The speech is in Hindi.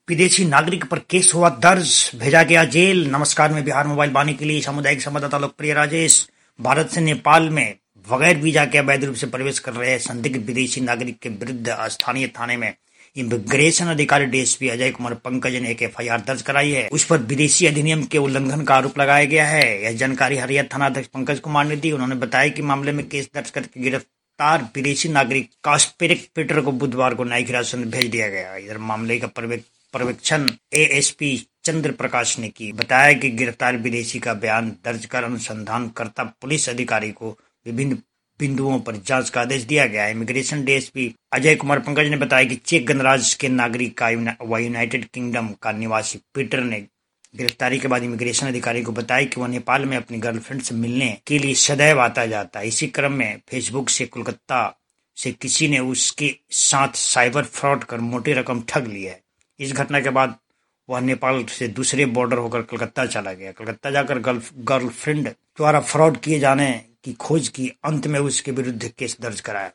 विदेशी नागरिक पर केस हुआ दर्ज, भेजा गया जेल। नमस्कार, मैं बिहार मोबाइल वाणी के लिए सामुदायिक संवाददाता लोकप्रिय राजेश। भारत से नेपाल में बगैर वीजा के अवैध रूप से प्रवेश कर रहे संदिग्ध विदेशी नागरिक के विरुद्ध स्थानीय थाने में इमिग्रेशन अधिकारी डीएसपी अजय कुमार पंकज ने एक एफआईआर दर्ज कराई है। उस पर विदेशी अधिनियम के उल्लंघन का आरोप लगाया गया है। यह जानकारी हरियर थानाध्यक्ष पंकज कुमार ने दी। उन्होंने बताया कि मामले में केस दर्ज करके गिरफ्तार विदेशी नागरिक कास्पेरिक पीटर को बुधवार को न्यायिक हिरासत में भेज दिया गया। इधर मामले का पर्यवेक्षण एएसपी चंद्र प्रकाश ने की। बताया कि गिरफ्तार विदेशी का बयान दर्ज कर अनुसंधानकर्ता पुलिस अधिकारी को विभिन्न बिंदुओं पर जांच का आदेश दिया गया है। इमिग्रेशन डीएसपी अजय कुमार पंकज ने बताया कि चेक गणराज्य के नागरिक का व यूनाइटेड किंगडम का निवासी पीटर ने गिरफ्तारी के बाद इमिग्रेशन अधिकारी को बताया कि वह नेपाल में अपनी गर्लफ्रेंड से मिलने के लिए सदैव आता जाता है। इसी क्रम में फेसबुक से कोलकाता से किसी ने उसके साथ साइबर फ्रॉड कर मोटी रकम ठग ली है। इस घटना के बाद वह नेपाल से दूसरे बॉर्डर होकर कलकत्ता चला गया। कलकत्ता जाकर गर्लफ्रेंड द्वारा फ्रॉड किए जाने की खोज की। अंत में उसके विरुद्ध केस दर्ज कराया।